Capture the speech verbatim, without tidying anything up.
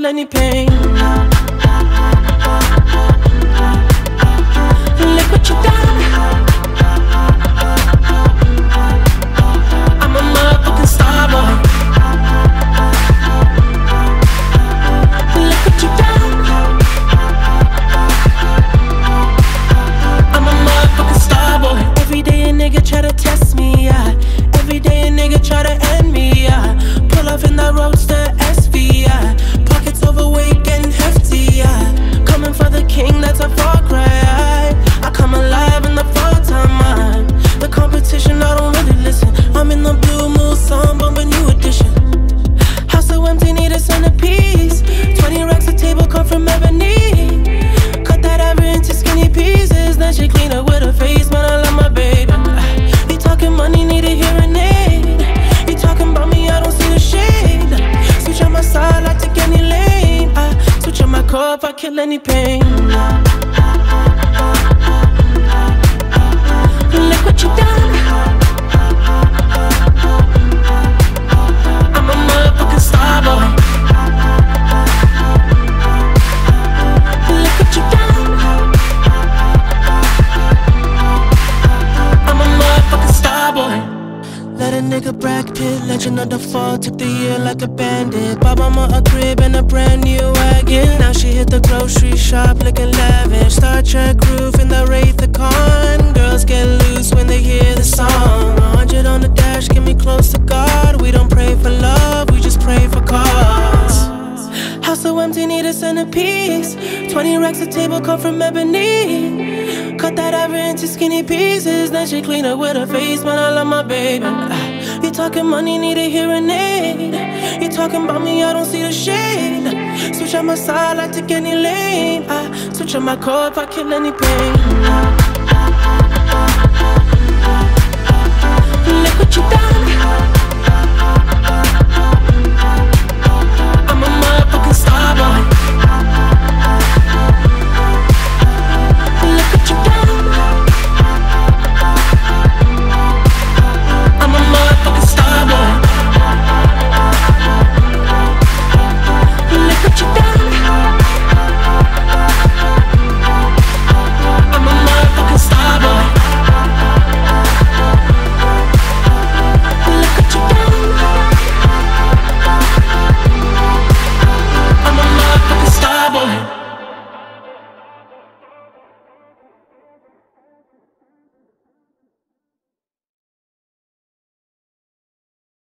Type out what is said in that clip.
kill any pain. Look what you done. I'm a motherfucking star boy. Look what you done. I'm a motherfucking star boy. Every day a nigga try to test me, yeah. Every day a nigga try to end me, yeah. Pull off in that roadster S V, yeah. Pockets overweight getting hefty, yeah. Coming for the king, that's a far cry. I come alive in the fall time, man. The competition, I don't really listen. I'm in the blue moon, song, bumping new edition. House so empty, need a centerpiece. Twenty racks a table come from ebony. Cut that ever into skinny pieces. Then she clean up with her face, man, I love my baby. You talking money, need a hearing aid. You talking about me, I don't see the shade. Switch on my side, I take any lane. I switch on my core if I kill any pain. Look what you done. I'm a motherfucking star boy. Look what you done. I'm a motherfucking star boy. Let a nigga Brad Pitt, legend of the fall, took the year like a bandit. Bought mama a crib and a brand new wagon. Now she hit the grocery shop looking lavish. Star Trek roof in the Wraith the Con. Girls get loose when they hear the song. A hundred on the dash, get me close to God. We don't pray for love, we just pray for cause. House so empty, need a centerpiece. Twenty racks a table come from ebony. Cut that ever into skinny pieces. Then she clean up with her face, man, I love my baby. You talking money, need a hearing aid. You talking about me, I don't see the shade. Switch on my side, I take any lane. I switch on my core if I kill any pain.